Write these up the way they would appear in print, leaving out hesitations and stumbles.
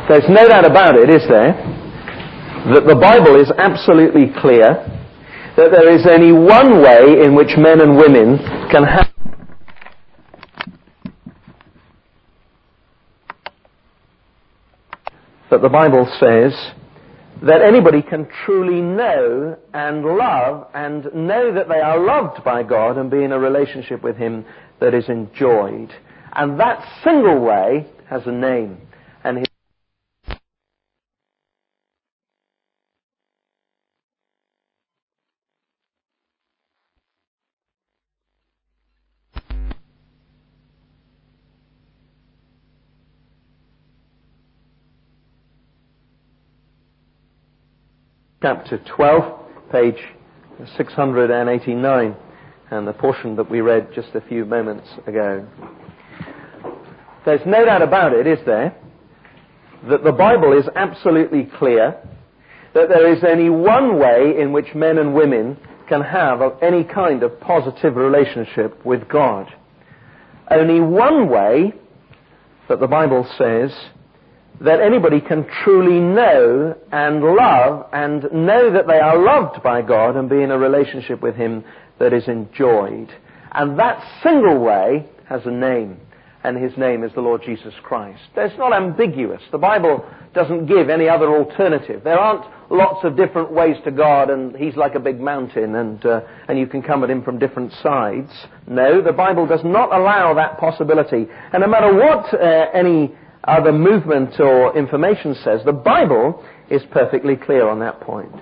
There's no doubt about it, is there, that the Bible is absolutely clear that there is only one way in which men and women can have that the Bible says that anybody can truly know and love and know that they are loved by God and be in a relationship with Him that is enjoyed. And that single way has a name. And chapter 12, page 689, and the portion that we read just a few moments ago. There's no doubt about it, is there, that the Bible is absolutely clear that there is only one way in which men and women can have any kind of positive relationship with God. Only one way that the Bible says that anybody can truly know and love and know that they are loved by God and be in a relationship with Him that is enjoyed. And that single way has a name, and His name is the Lord Jesus Christ. It's not ambiguous. The Bible doesn't give any other alternative. There aren't lots of different ways to God and He's like a big mountain and you can come at Him from different sides. No, the Bible does not allow that possibility. And no matter what any other movement or information says, the Bible is perfectly clear on that point.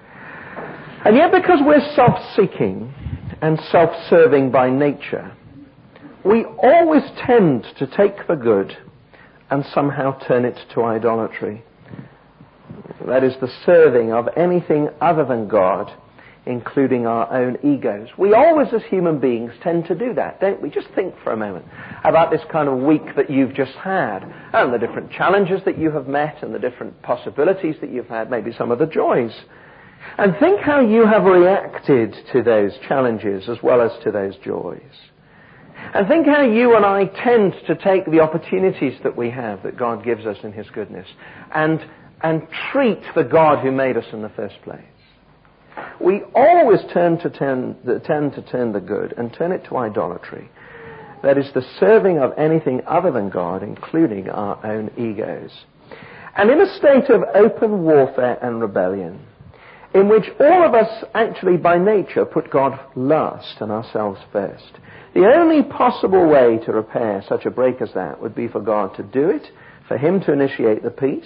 And yet, because we're self-seeking and self-serving by nature, we always tend to take the good and somehow turn it to idolatry. That is the serving of anything other than God, including our own egos. We always, as human beings, tend to do that, don't we? Just think for a moment about this kind of week that you've just had, and the different challenges that you have met, and the different possibilities that you've had, maybe some of the joys. And think how you have reacted to those challenges as well as to those joys. And think how you and I tend to take the opportunities that we have, that God gives us in His goodness, and treat the God who made us in the first place. We always tend to turn the good and turn it to idolatry. That is the serving of anything other than God, including our own egos. And in a state of open warfare and rebellion, in which all of us actually by nature put God last and ourselves first, the only possible way to repair such a break as that would be for God to do it, for Him to initiate the peace,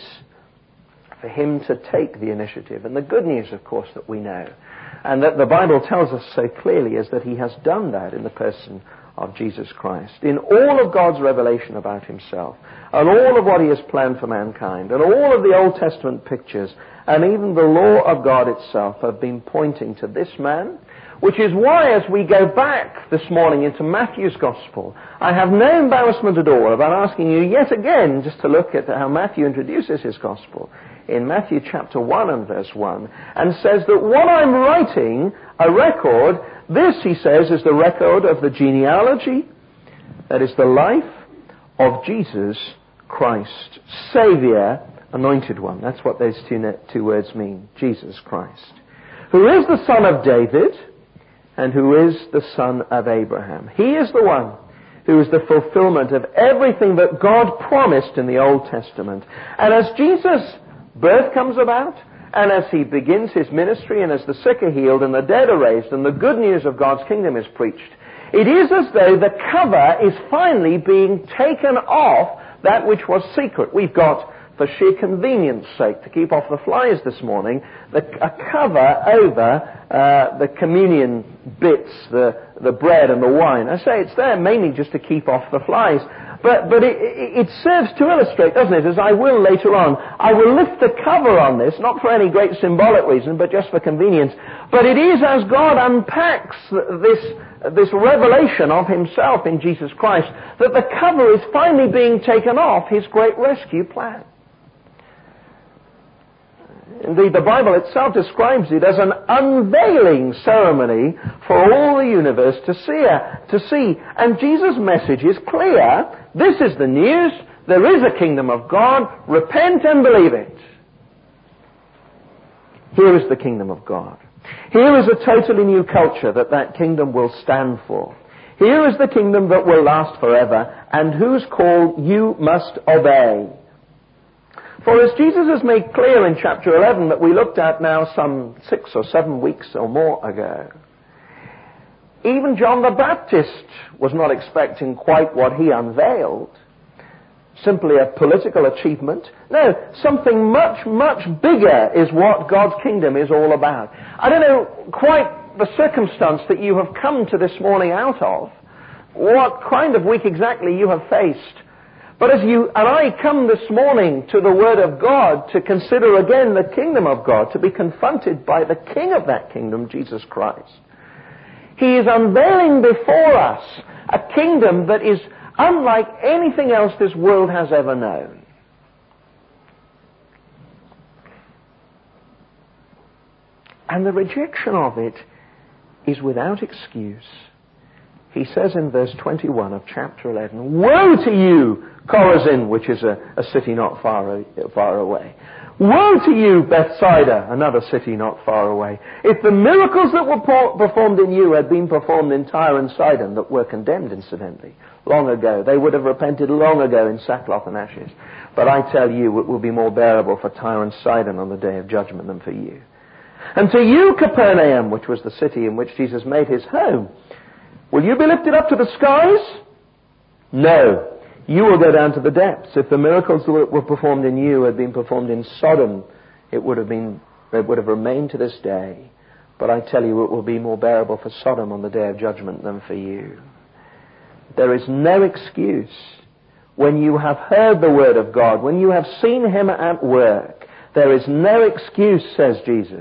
for Him to take the initiative. And the good news, of course, that we know, and that the Bible tells us so clearly, is that He has done that in the person of Jesus Christ. In all of God's revelation about Himself, and all of what He has planned for mankind, and all of the Old Testament pictures, and even the law of God itself have been pointing to this man, which is why, as we go back this morning into Matthew's Gospel, I have no embarrassment at all about asking you yet again just to look at how Matthew introduces his Gospel in Matthew chapter 1 and verse 1, and says that what I'm writing, a record, this, he says, is the record of the genealogy, that is the life of Jesus Christ, Saviour, Anointed One. That's what those two words mean, Jesus Christ, who is the son of David, and who is the son of Abraham. He is the one who is the fulfillment of everything that God promised in the Old Testament. And as Jesus' birth comes about, and as He begins His ministry, and as the sick are healed, and the dead are raised, and the good news of God's kingdom is preached, it is as though the cover is finally being taken off that which was secret. We've got, for sheer convenience sake, to keep off the flies this morning, a cover over the communion bits, the bread and the wine. I say it's there mainly just to keep off the flies. But it serves to illustrate, doesn't it, as I will later on. I will lift the cover on this, not for any great symbolic reason, but just for convenience. But it is as God unpacks this revelation of Himself in Jesus Christ that the cover is finally being taken off His great rescue plan. Indeed, the Bible itself describes it as an unveiling ceremony for all the universe to see. And Jesus' message is clear. This is the news. There is a kingdom of God. Repent and believe it. Here is the kingdom of God. Here is a totally new culture that kingdom will stand for. Here is the kingdom that will last forever, and whose call you must obey. For as Jesus has made clear in chapter 11 that we looked at now some 6 or 7 weeks or more ago, even John the Baptist was not expecting quite what he unveiled. Simply a political achievement. No, something much, much bigger is what God's kingdom is all about. I don't know quite the circumstance that you have come to this morning out of, what kind of week exactly you have faced. But as you and I come this morning to the Word of God to consider again the kingdom of God, to be confronted by the King of that kingdom, Jesus Christ, He is unveiling before us a kingdom that is unlike anything else this world has ever known. And the rejection of it is without excuse. He says in verse 21 of chapter 11, "Woe to you, Chorazin," which is a city not far away. "Woe to you, Bethsaida," another city not far away. "If the miracles that were performed in you had been performed in Tyre and Sidon," that were condemned incidentally, long ago, they would have repented long ago in sackcloth and ashes. "But I tell you, it will be more bearable for Tyre and Sidon on the day of judgment than for you. And to you, Capernaum," which was the city in which Jesus made his home, "will you be lifted up to the skies? No, you will go down to the depths. If the miracles that were performed in you had been performed in Sodom, it would have remained to this day. But I tell you, it will be more bearable for Sodom on the day of judgment than for you." There is no excuse. When you have heard the word of God, when you have seen him at work, there is no excuse, says Jesus.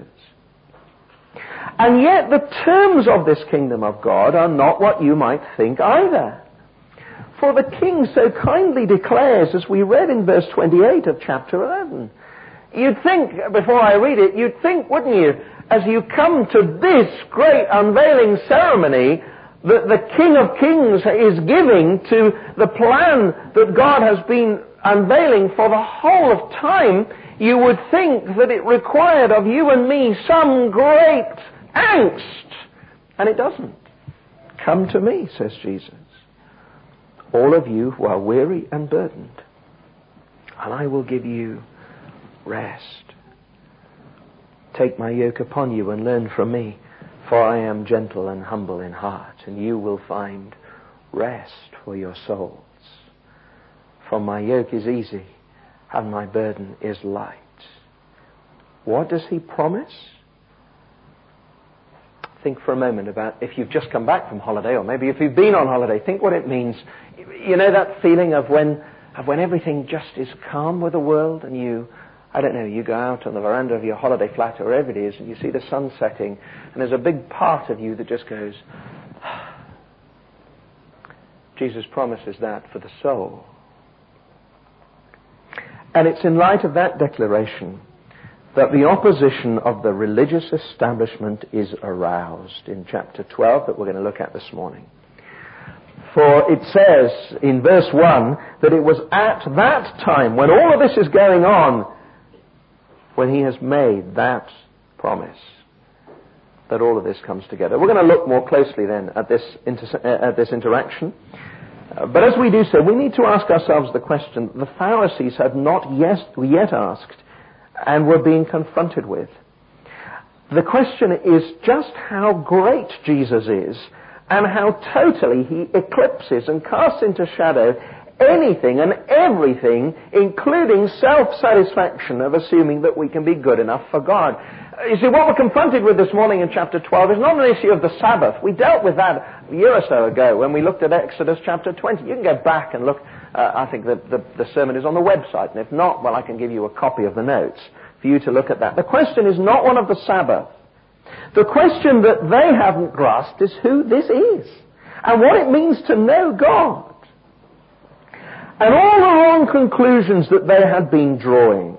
And yet the terms of this kingdom of God are not what you might think either. For the King so kindly declares, as we read in verse 28 of chapter 11. You'd think, before I read it, you'd think, wouldn't you, as you come to this great unveiling ceremony that the King of Kings is giving to the plan that God has been unveiling for the whole of time, you would think that it required of you and me some great angst. And it doesn't. "Come to me," says Jesus, "all of you who are weary and burdened, and I will give you rest. Take my yoke upon you and learn from me, for I am gentle and humble in heart, and you will find rest for your souls. For my yoke is easy, and my burden is light." What does he promise? Think for a moment about if you've just come back from holiday, or maybe if you've been on holiday, think what it means. You know that feeling of when everything just is calm with the world, and you go out on the veranda of your holiday flat or wherever it is, and you see the sun setting, and there's a big part of you that just goes, Jesus promises that for the soul. And it's in light of that declaration that the opposition of the religious establishment is aroused in chapter 12 that we're going to look at this morning. For it says in verse 1 that it was at that time, when all of this is going on, when he has made that promise, that all of this comes together. We're going to look more closely then at this interaction. But as we do so, we need to ask ourselves the question the Pharisees had not yet asked and were being confronted with. The question is just how great Jesus is and how totally he eclipses and casts into shadow anything and everything, including self-satisfaction of assuming that we can be good enough for God. You see, what we're confronted with this morning in chapter 12 is not an issue of the Sabbath. We dealt with that a year or so ago when we looked at Exodus chapter 20. You can go back and look. I think that the sermon is on the website, and if not, well, I can give you a copy of the notes for you to look at that. The question is not one of the Sabbath. The question that they haven't grasped is who this is and what it means to know God. And all the wrong conclusions that they had been drawing.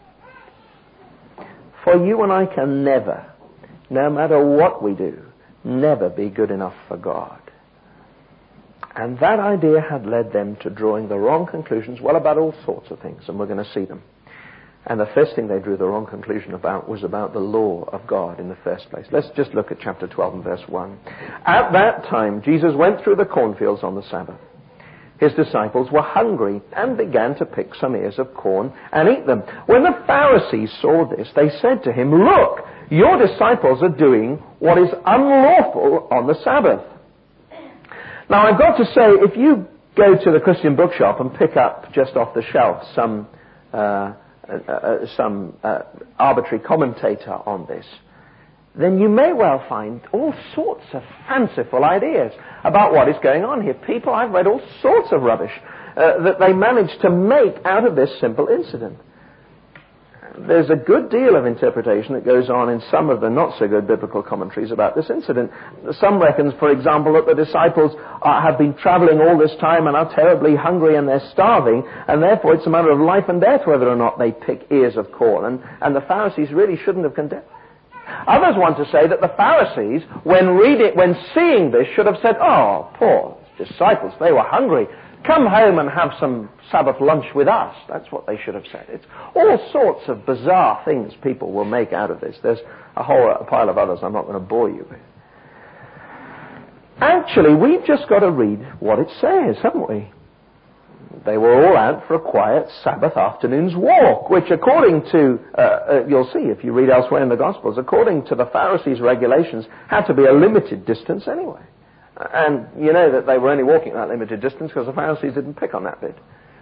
For you and I can never, no matter what we do, never be good enough for God. And that idea had led them to drawing the wrong conclusions, well, about all sorts of things, and we're going to see them. And the first thing they drew the wrong conclusion about was about the law of God in the first place. Let's just look at chapter 12 and verse 1. At that time, Jesus went through the cornfields on the Sabbath. His disciples were hungry and began to pick some ears of corn and eat them. When the Pharisees saw this, they said to him, "Look, your disciples are doing what is unlawful on the Sabbath." Now, I've got to say, if you go to the Christian bookshop and pick up just off the shelf some arbitrary commentator on this, then you may well find all sorts of fanciful ideas about what is going on here. I've read all sorts of rubbish that they managed to make out of this simple incident. There's a good deal of interpretation that goes on in some of the not-so-good biblical commentaries about this incident. Some reckons, for example, that the disciples have been traveling all this time and are terribly hungry and they're starving, and therefore it's a matter of life and death whether or not they pick ears of corn, and the Pharisees really shouldn't have condemned. Others want to say that the Pharisees, when seeing this, should have said, "Oh, poor disciples, they were hungry. Come home and have some Sabbath lunch with us." That's what they should have said. It's all sorts of bizarre things people will make out of this. There's a whole pile of others I'm not going to bore you with. Actually, we've just got to read what it says, haven't we? They were all out for a quiet Sabbath afternoon's walk, which according to, you'll see if you read elsewhere in the Gospels, according to the Pharisees' regulations, had to be a limited distance anyway. And you know that they were only walking that limited distance because the Pharisees didn't pick on that bit.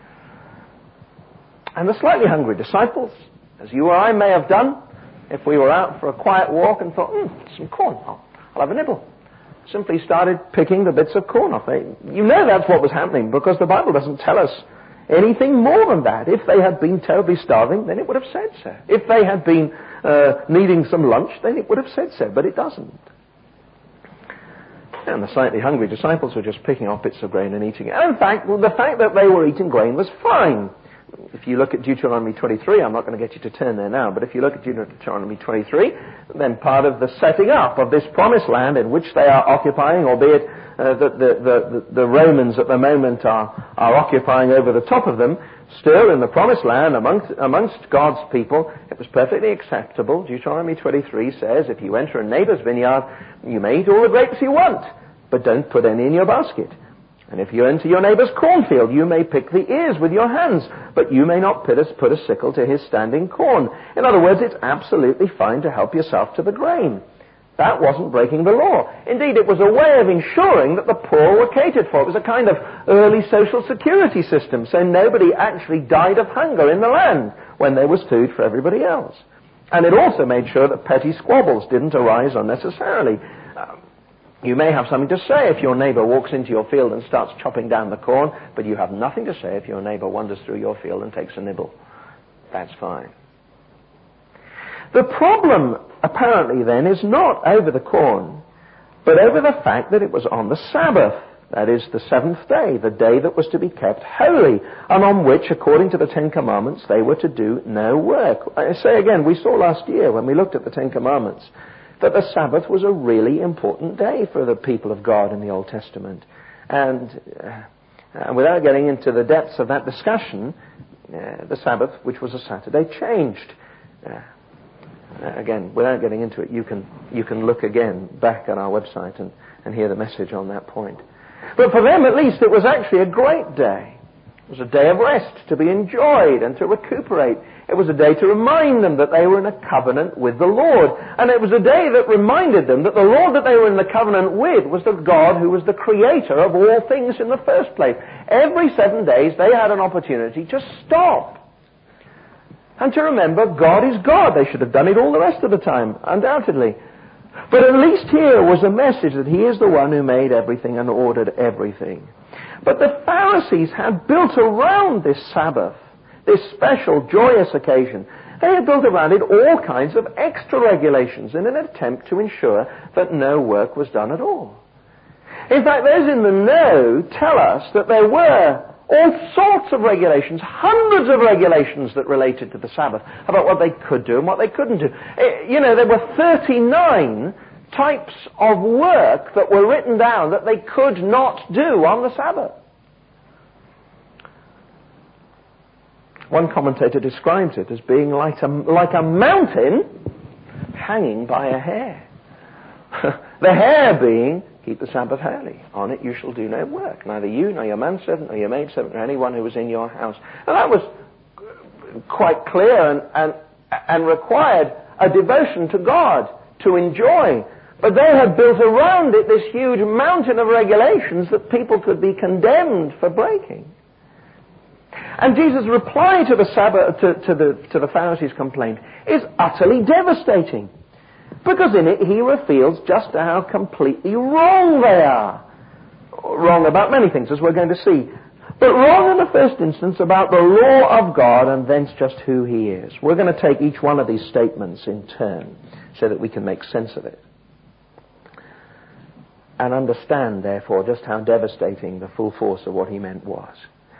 And the slightly hungry disciples, as you or I may have done, if we were out for a quiet walk and thought, some corn, I'll have a nibble. Simply started picking the bits of corn off. You know that's what was happening because the Bible doesn't tell us anything more than that. If they had been terribly starving, then it would have said so. If they had been needing some lunch, then it would have said so, but it doesn't. And the slightly hungry disciples were just picking off bits of grain and eating it. And in fact, the fact that they were eating grain was fine. If you look at Deuteronomy 23, I'm not going to get you to turn there now, but if you look at Deuteronomy 23, then part of the setting up of this promised land in which they are occupying, albeit the Romans at the moment are occupying over the top of them, still in the promised land amongst God's people, it was perfectly acceptable. Deuteronomy 23 says, if you enter a neighbor's vineyard, you may eat all the grapes you want, but don't put any in your basket. And if you enter your neighbor's cornfield, you may pick the ears with your hands, but you may not put a sickle to his standing corn. In other words, it's absolutely fine to help yourself to the grain. That wasn't breaking the law. Indeed, it was a way of ensuring that the poor were catered for. It was a kind of early social security system, so nobody actually died of hunger in the land when there was food for everybody else. And it also made sure that petty squabbles didn't arise unnecessarily. You may have something to say if your neighbor walks into your field and starts chopping down the corn, but you have nothing to say if your neighbor wanders through your field and takes a nibble. That's fine. The problem, apparently then, is not over the corn, but over the fact that it was on the Sabbath, that is, the seventh day, the day that was to be kept holy, and on which, according to the Ten Commandments, they were to do no work. I say again, we saw last year when we looked at the Ten Commandments that the Sabbath was a really important day for the people of God in the Old Testament. And without getting into the depths of that discussion, the Sabbath, which was a Saturday, changed. Again, without getting into it, you can look again back on our website and hear the message on that point. But for them, at least, it was actually a great day. It was a day of rest to be enjoyed and to recuperate. It was a day to remind them that they were in a covenant with the Lord. And it was a day that reminded them that the Lord that they were in the covenant with was the God who was the creator of all things in the first place. Every 7 days they had an opportunity to stop and to remember God is God. They should have done it all the rest of the time, undoubtedly. But at least here was a message that He is the one who made everything and ordered everything. But the Pharisees had built around this Sabbath, this special, joyous occasion, they had built around it all kinds of extra regulations in an attempt to ensure that no work was done at all. In fact, those in the know tell us that there were all sorts of regulations, hundreds of regulations that related to the Sabbath, about what they could do and what they couldn't do. There were 39 types of work that were written down that they could not do on the Sabbath. One commentator describes it as being like a mountain hanging by a hair. The hair being, keep the Sabbath holy. On it you shall do no work, neither you, nor your manservant, nor your maidservant, nor anyone who is in your house. And that was quite clear and required a devotion to God to enjoy. But they had built around it this huge mountain of regulations that people could be condemned for breaking. And Jesus' reply to the Sabbath, to the Pharisees' complaint is utterly devastating. Because in it he reveals just how completely wrong they are. Wrong about many things, as we're going to see. But wrong in the first instance about the law of God and thence just who he is. We're going to take each one of these statements in turn so that we can make sense of it. And understand, therefore, just how devastating the full force of what he meant was.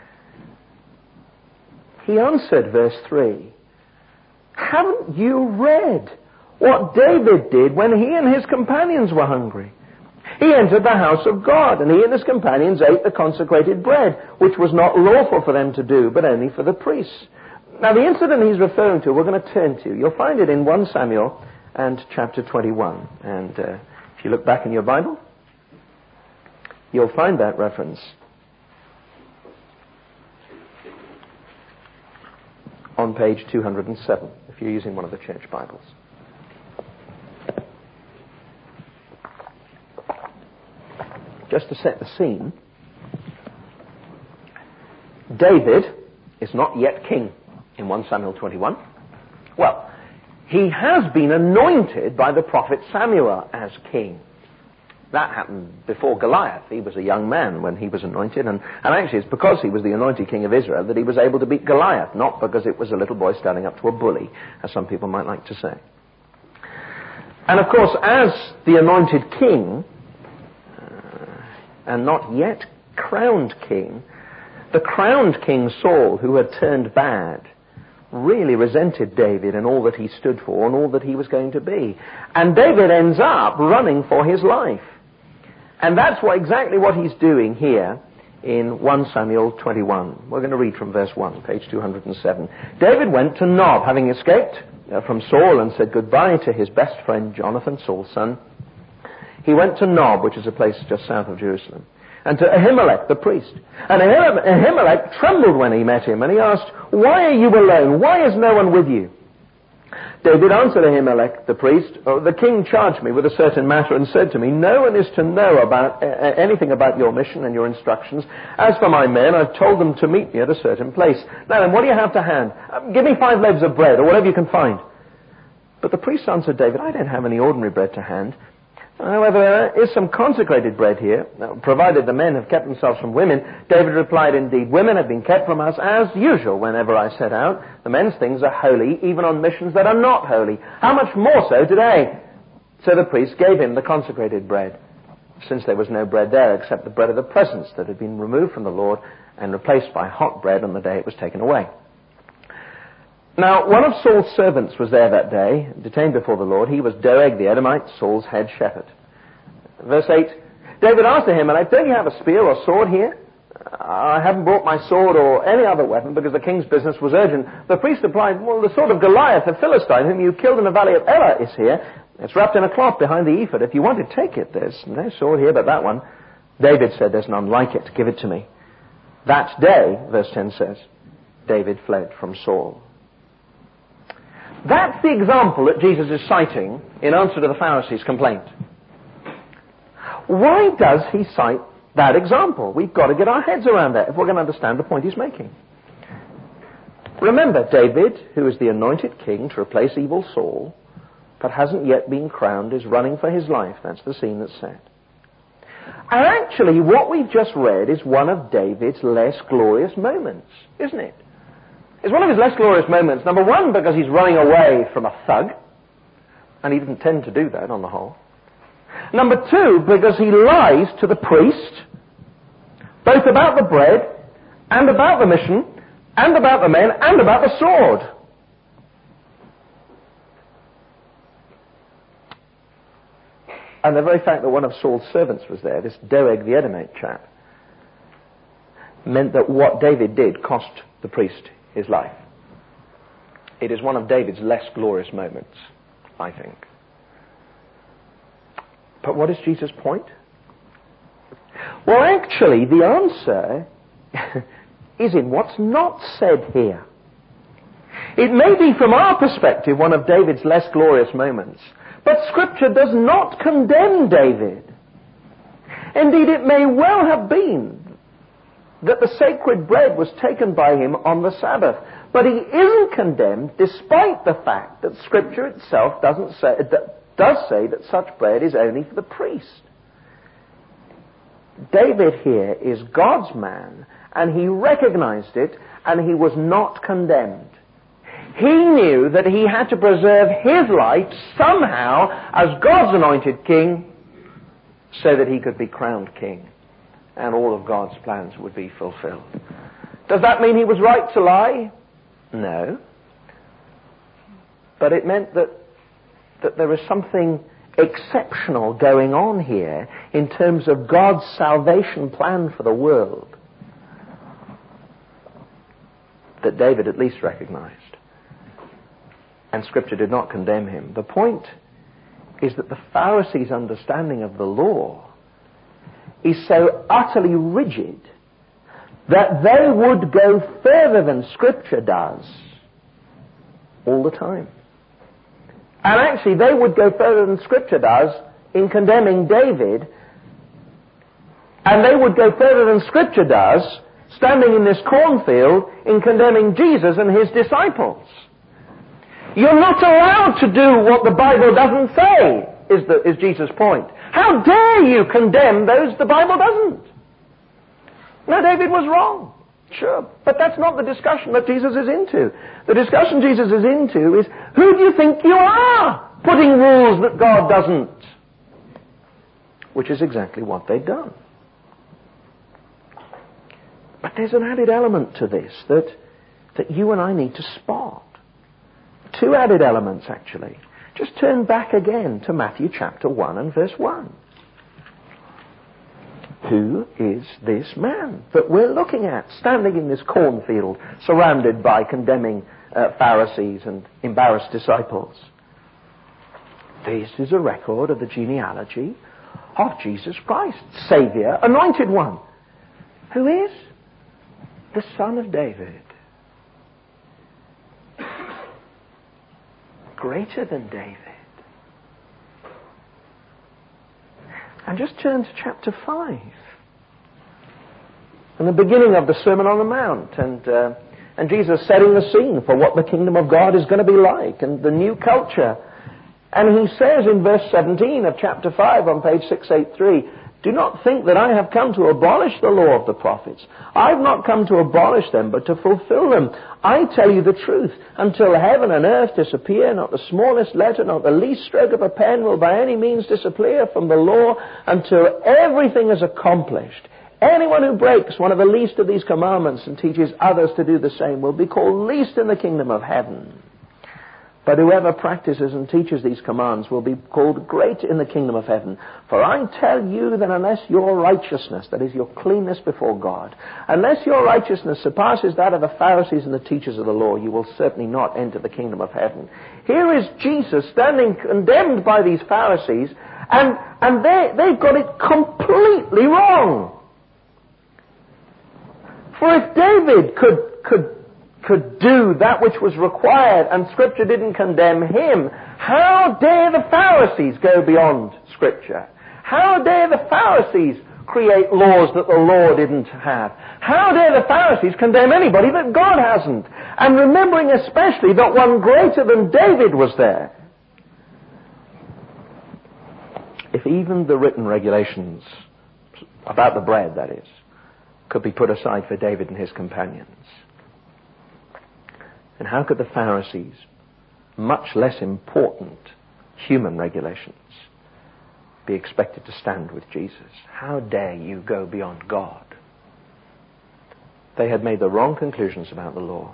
He answered, verse 3, haven't you read what David did when he and his companions were hungry? He entered the house of God, and he and his companions ate the consecrated bread, which was not lawful for them to do, but only for the priests. Now, the incident he's referring to, we're going to turn to. You'll find it in 1 Samuel and chapter 21. And if you look back in your Bible, you'll find that reference on page 207, if you're using one of the church Bibles. Just to set the scene, David is not yet king in 1 Samuel 21. Well, he has been anointed by the prophet Samuel as king. That happened before Goliath. He was a young man when he was anointed, and actually it's because he was the anointed king of Israel that he was able to beat Goliath, not because it was a little boy standing up to a bully, as some people might like to say. And of course, as the anointed king, and not yet crowned king, the crowned king Saul, who had turned bad, really resented David and all that he stood for and all that he was going to be. And David ends up running for his life. And that's exactly what he's doing here in 1 Samuel 21. We're going to read from verse 1, page 207. David went to Nob, having escaped from Saul, and said goodbye to his best friend Jonathan, Saul's son. He went to Nob, which is a place just south of Jerusalem, and to Ahimelech the priest. And Ahimelech trembled when he met him, and he asked, why are you alone? Why is no one with you? David answered Ahimelech the priest, the king charged me with a certain matter and said to me, no one is to know about anything about your mission and your instructions. As for my men, I've told them to meet me at a certain place. Now then, what do you have to hand? Give me 5 loaves of bread, or whatever you can find. But the priest answered David, I don't have any ordinary bread to hand. However, there is some consecrated bread here, provided the men have kept themselves from women. David replied, indeed, women have been kept from us as usual whenever I set out. The men's things are holy, even on missions that are not holy. How much more so today? So the priest gave him the consecrated bread, since there was no bread there except the bread of the presence that had been removed from the Lord and replaced by hot bread on the day it was taken away. Now, one of Saul's servants was there that day, detained before the Lord. He was Doeg the Edomite, Saul's head shepherd. Verse 8, David asked him, don't you have a spear or sword here? I haven't brought my sword or any other weapon because the king's business was urgent. The priest replied, well, the sword of Goliath, the Philistine, whom you killed in the valley of Elah, is here. It's wrapped in a cloth behind the ephod. If you want to take it, there's no sword here but that one. David said, there's none like it. Give it to me. That day, verse 10 says, David fled from Saul. That's the example that Jesus is citing in answer to the Pharisees' complaint. Why does he cite that example? We've got to get our heads around that if we're going to understand the point he's making. Remember, David, who is the anointed king to replace evil Saul, but hasn't yet been crowned, is running for his life. That's the scene that's set. And actually, what we've just read is one of David's less glorious moments, isn't it? It's one of his less glorious moments. Number one, because he's running away from a thug, and he didn't tend to do that on the whole. Number two, because he lies to the priest, both about the bread, and about the mission, and about the men, and about the sword. And the very fact that one of Saul's servants was there, this Doeg the Edomite chap, meant that what David did cost the priest his life. It is one of David's less glorious moments, I think. But what is Jesus' point? Well, actually, the answer is in what's not said here. It may be, from our perspective, one of David's less glorious moments, but Scripture does not condemn David. Indeed, it may well have been that the sacred bread was taken by him on the Sabbath, but he isn't condemned despite the fact that Scripture itself does say that such bread is only for the priest. David here is God's man, and he recognized it, and he was not condemned. He knew that he had to preserve his life somehow as God's anointed king so that he could be crowned king and all of God's plans would be fulfilled. Does that mean he was right to lie? No. But it meant that there is something exceptional going on here in terms of God's salvation plan for the world that David at least recognized. And Scripture did not condemn him. The point is that the Pharisees' understanding of the law is so utterly rigid that they would go further than Scripture does all the time. And actually, they would go further than Scripture does in condemning David, and they would go further than Scripture does standing in this cornfield in condemning Jesus and his disciples. You're not allowed to do what the Bible doesn't say, is Jesus' point. How dare you condemn those the Bible doesn't? No, David was wrong. Sure. But that's not the discussion that Jesus is into. The discussion Jesus is into is, who do you think you are, putting rules that God doesn't? Which is exactly what they've done. But there's an added element to this that you and I need to spot. Two added elements, actually. Just turn back again to Matthew chapter 1 and verse 1. Who is this man that we're looking at, standing in this cornfield, surrounded by condemning Pharisees and embarrassed disciples? This is a record of the genealogy of Jesus Christ, Saviour, Anointed One, who is the Son of David. Greater than David. And just turn to chapter 5. And the beginning of the Sermon on the Mount. And Jesus setting the scene for what the kingdom of God is going to be like. And the new culture. And he says in verse 17 of chapter 5 on page 683, do not think that I have come to abolish the law of the prophets. I have not come to abolish them, but to fulfill them. I tell you the truth. Until heaven and earth disappear, not the smallest letter, not the least stroke of a pen will by any means disappear from the law until everything is accomplished. Anyone who breaks one of the least of these commandments and teaches others to do the same will be called least in the kingdom of heaven. But whoever practices and teaches these commands will be called great in the kingdom of heaven. For I tell you that unless your righteousness, that is your cleanness before God, unless your righteousness surpasses that of the Pharisees and the teachers of the law, you will certainly not enter the kingdom of heaven. Here is Jesus standing condemned by these Pharisees, and they've got it completely wrong. For if David could do that which was required and Scripture didn't condemn him, how dare the Pharisees go beyond Scripture? How dare the Pharisees create laws that the law didn't have? How dare the Pharisees condemn anybody that God hasn't? And remembering especially that one greater than David was there. If even the written regulations about the bread, that is, could be put aside for David and his companions, and how could the Pharisees, much less important human regulations, be expected to stand with Jesus? How dare you go beyond God? They had made the wrong conclusions about the law.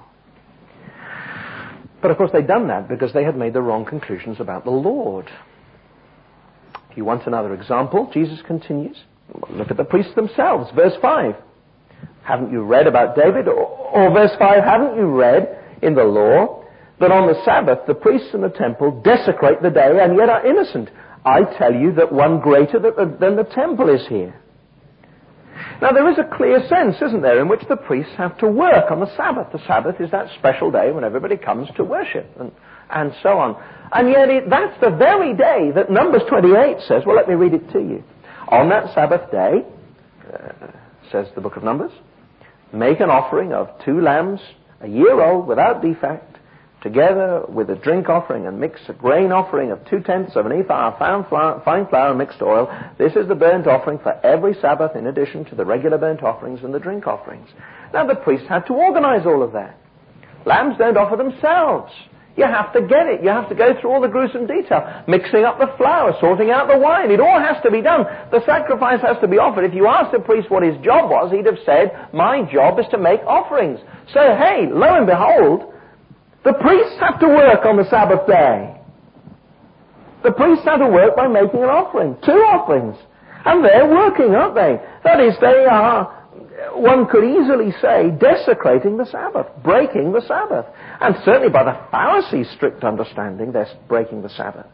But of course they'd done that because they had made the wrong conclusions about the Lord. If you want another example, Jesus continues. Look at the priests themselves. Verse 5. Haven't you read about David? Or verse 5, haven't you read in the law that on the Sabbath the priests in the temple desecrate the day and yet are innocent? I tell you that one greater than the temple is here. Now there is a clear sense, isn't there, in which the priests have to work on the Sabbath. The Sabbath is that special day when everybody comes to worship and so on. And yet that's the very day that Numbers 28 says, well, let me read it to you. On that Sabbath day, says the book of Numbers, make an offering of 2 lambs, a year old, without defect, together with a drink offering, and mix a grain offering of 2/10 of an ephah of fine flour and mixed oil. This is the burnt offering for every Sabbath in addition to the regular burnt offerings and the drink offerings. Now the priests had to organize all of that. Lambs don't offer themselves. You have to get it. You have to go through all the gruesome detail. Mixing up the flour, sorting out the wine. It all has to be done. The sacrifice has to be offered. If you asked the priest what his job was, he'd have said, my job is to make offerings. So hey, lo and behold, the priests have to work on the Sabbath day. The priests have to work by making an offering. 2 offerings. And they're working, aren't they? That is, they are, one could easily say, desecrating the Sabbath, breaking the Sabbath. And certainly by the Pharisees' strict understanding, they're breaking the Sabbath.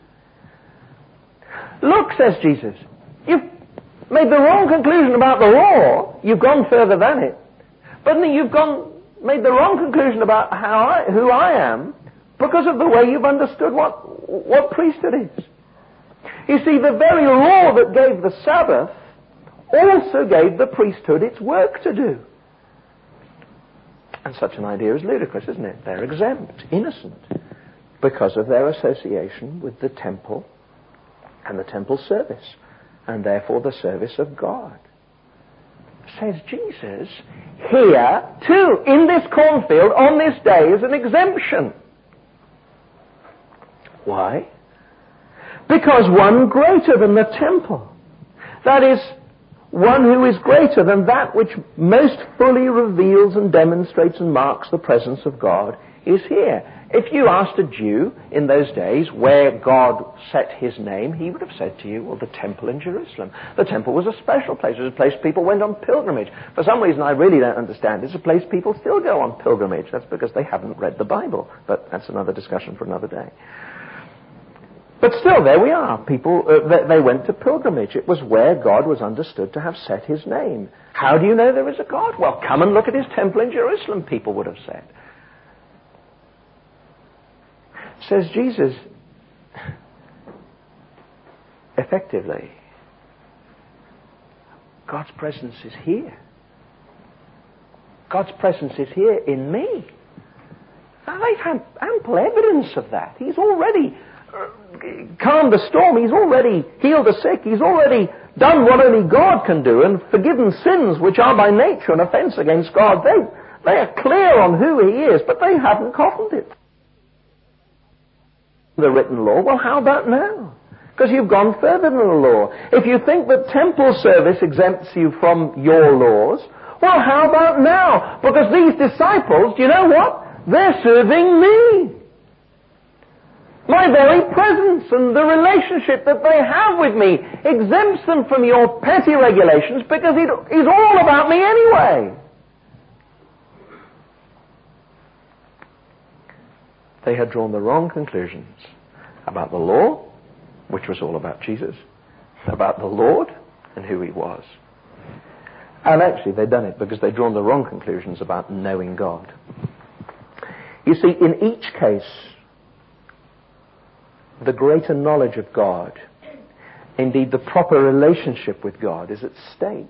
Look, says Jesus, you've made the wrong conclusion about the law. You've gone further than it. But you've made the wrong conclusion about who I am because of the way you've understood what priesthood is. You see, the very law that gave the Sabbath also gave the priesthood its work to do. And such an idea is ludicrous, isn't it? They're exempt, innocent, because of their association with the temple and the temple service, and therefore the service of God. Says Jesus, here, too, in this cornfield, on this day, is an exemption. Why? Because one greater than the temple, that is, one who is greater than that which most fully reveals and demonstrates and marks the presence of God, is here. If you asked a Jew in those days where God set his name, he would have said to you, well, the temple in Jerusalem. The temple was a special place. It was a place people went on pilgrimage. For some reason I really don't understand, it's a place people still go on pilgrimage. That's because they haven't read the Bible. But that's another discussion for another day. But still, there we are. People, they went to pilgrimage. It was where God was understood to have set his name. How do you know there is a God? Well, come and look at his temple in Jerusalem, people would have said. Says Jesus, effectively, God's presence is here. God's presence is here in me. Now, they've had ample evidence of that. He's already calmed the storm. He's already healed the sick. He's already done what only God can do and forgiven sins which are by nature an offense against God. They are clear on who he is, but they haven't cottoned it. The written law, well, how about now? Because you've gone further than the law. If you think that temple service exempts you from your laws, well, how about now? Because these disciples, do you know what? They're serving me. My very presence and the relationship that they have with me exempts them from your petty regulations because it is all about me anyway. They had drawn the wrong conclusions about the law, which was all about Jesus, about the Lord and who he was. And actually they'd done it because they'd drawn the wrong conclusions about knowing God. You see, in each case, the greater knowledge of God, indeed the proper relationship with God, is at stake.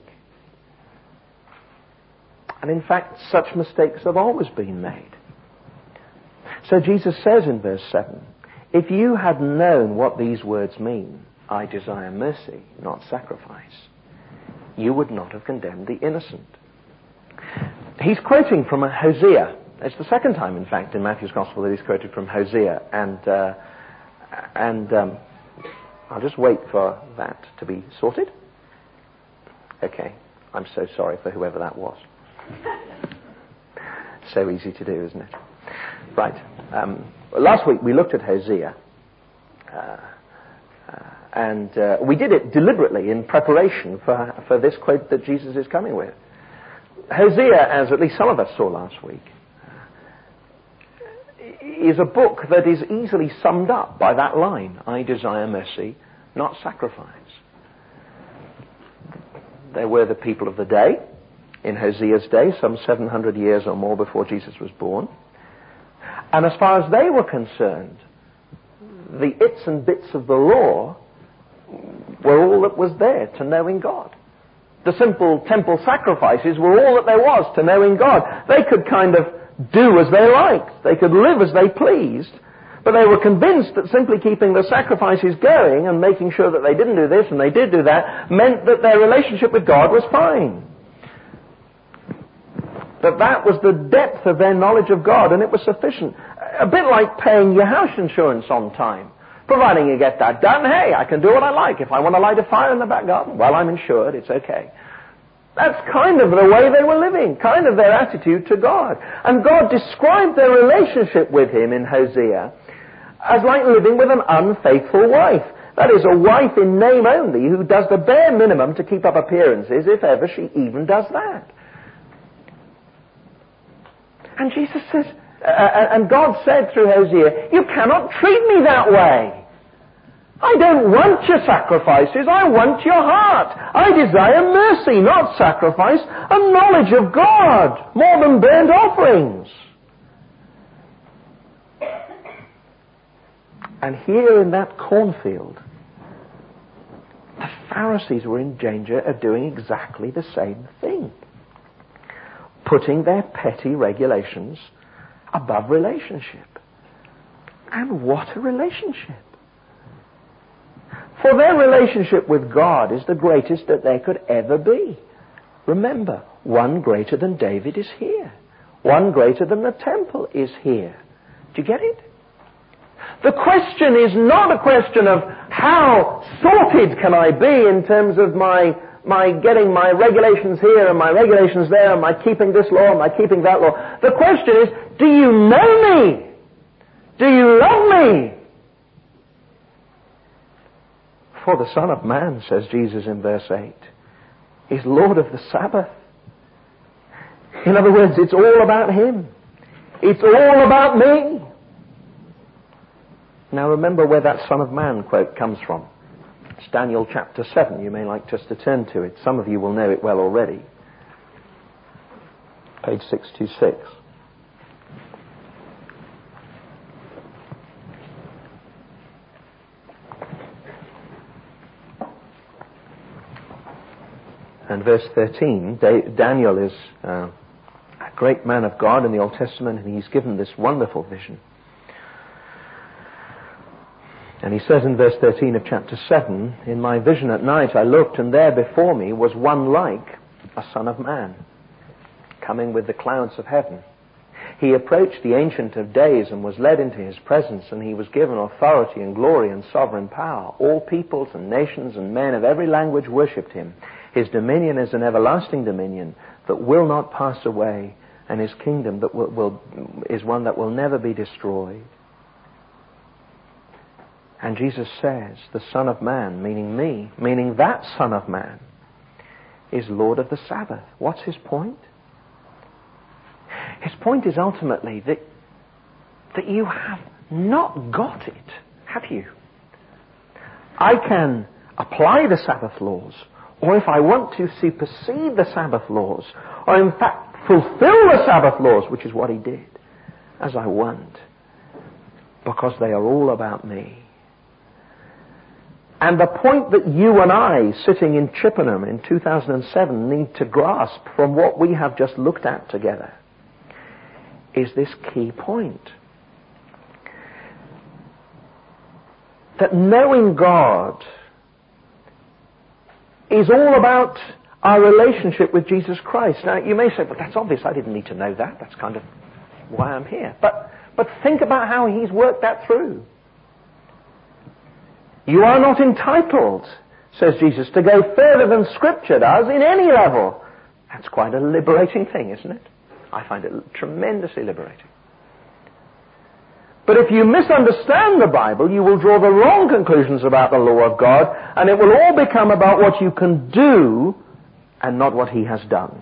And in fact, such mistakes have always been made. So Jesus says in verse 7, if you had known what these words mean, I desire mercy, not sacrifice, you would not have condemned the innocent. He's quoting from a Hosea. It's the second time, in fact, in Matthew's Gospel that he's quoted from Hosea. And I'll just wait for that to be sorted. Okay, I'm so sorry for whoever that was. So easy to do, isn't it? Right. Last week we looked at Hosea. And we did it deliberately in preparation for this quote that Jesus is coming with. Hosea, as at least some of us saw last week, is a book that is easily summed up by that line, I desire mercy, not sacrifice. They were the people of the day, in Hosea's day, some 700 years or more before Jesus was born. And as far as they were concerned, the its and bits of the law were all that was there to knowing God. The simple temple sacrifices were all that there was to knowing God. They could kind of do as they liked. They could live as they pleased. But they were convinced that simply keeping the sacrifices going and making sure that they didn't do this and they did do that meant that their relationship with God was fine. That was the depth of their knowledge of God, and it was sufficient. A bit like paying your house insurance on time. Providing you get that done, hey, I can do what I like. If I want to light a fire in the back garden, well, I'm insured, it's okay. That's kind of the way they were living, kind of their attitude to God. And God described their relationship with him in Hosea as like living with an unfaithful wife. That is, a wife in name only who does the bare minimum to keep up appearances, if ever she even does that. And Jesus says, and God said through Hosea, you cannot treat me that way. I don't want your sacrifices, I want your heart. I desire mercy, not sacrifice, and knowledge of God, more than burnt offerings. And here in that cornfield, the Pharisees were in danger of doing exactly the same thing. Putting their petty regulations above relationship. And what a relationship! For their relationship with God is the greatest that there could ever be. Remember, one greater than David is here. One greater than the temple is here. Do you get it? The question is not a question of how sorted can I be in terms of my getting my regulations here and my regulations there, am I keeping this law, am I keeping that law? The question is, do you know me? Do you love me? For the Son of Man, says Jesus in verse 8, is Lord of the Sabbath. In other words, it's all about him. It's all about me. Now remember where that Son of Man quote comes from. It's Daniel chapter 7. You may like just to turn to it. Some of you will know it well already. Page 626. And verse 13, Daniel is a great man of God in the Old Testament, and he's given this wonderful vision. And he says in verse 13 of chapter 7, in my vision at night I looked, and there before me was one like a son of man, coming with the clouds of heaven. He approached the Ancient of Days and was led into his presence, and he was given authority and glory and sovereign power. All peoples and nations and men of every language worshipped him. His dominion is an everlasting dominion that will not pass away, and his kingdom that is one that will never be destroyed. And Jesus says, the Son of Man, meaning me, meaning that Son of Man, is Lord of the Sabbath. What's his point? His point is ultimately that you have not got it, have you? I can apply the Sabbath laws, or if I want to, supersede the Sabbath laws, or in fact fulfill the Sabbath laws, which is what he did, as I want, because they are all about me. And the point that you and I, sitting in Chippenham in 2007, need to grasp from what we have just looked at together is this key point. That knowing God is all about our relationship with Jesus Christ. Now, you may say, well, that's obvious. I didn't need to know that. That's kind of why I'm here. But think about how he's worked that through. You are not entitled, says Jesus, to go further than Scripture does in any level. That's quite a liberating thing, isn't it? I find it tremendously liberating. But if you misunderstand the Bible, you will draw the wrong conclusions about the law of God, and it will all become about what you can do and not what he has done.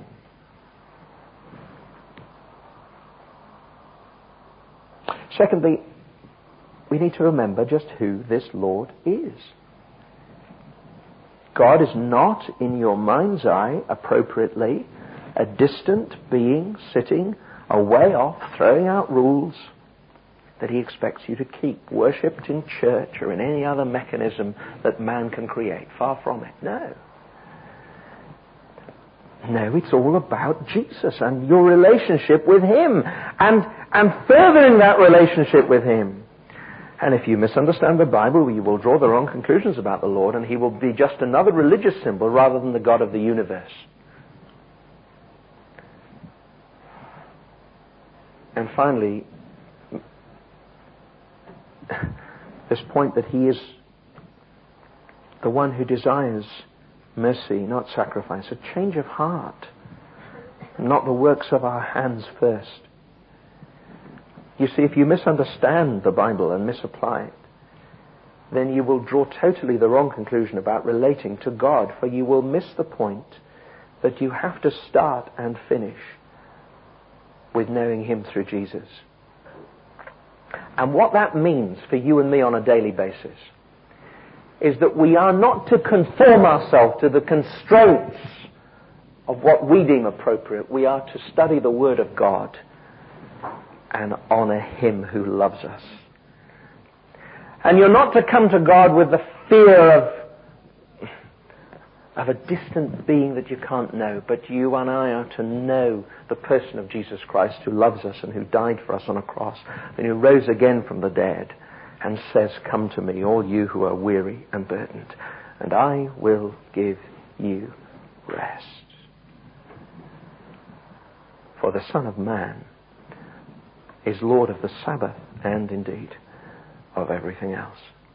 Secondly, we need to remember just who this Lord is. God is not, in your mind's eye, appropriately, a distant being sitting away off, throwing out rules that he expects you to keep, worshipped in church or in any other mechanism that man can create. Far from it. No, it's all about Jesus and your relationship with him and furthering that relationship with him. And if you misunderstand the Bible, you will draw the wrong conclusions about the Lord, and he will be just another religious symbol rather than the God of the universe. And finally, this point that he is the one who desires mercy, not sacrifice, a change of heart, not the works of our hands first. You see, if you misunderstand the Bible and misapply it, then you will draw totally the wrong conclusion about relating to God, for you will miss the point that you have to start and finish with knowing him through Jesus. And what that means for you and me on a daily basis is that we are not to conform ourselves to the constraints of what we deem appropriate. We are to study the Word of God and honor him who loves us. And you're not to come to God with the fear of a distant being that you can't know, but you and I are to know the person of Jesus Christ, who loves us and who died for us on a cross and who rose again from the dead and says, "Come to me, all you who are weary and burdened, and I will give you rest." For the Son of Man is Lord of the Sabbath and indeed of everything else.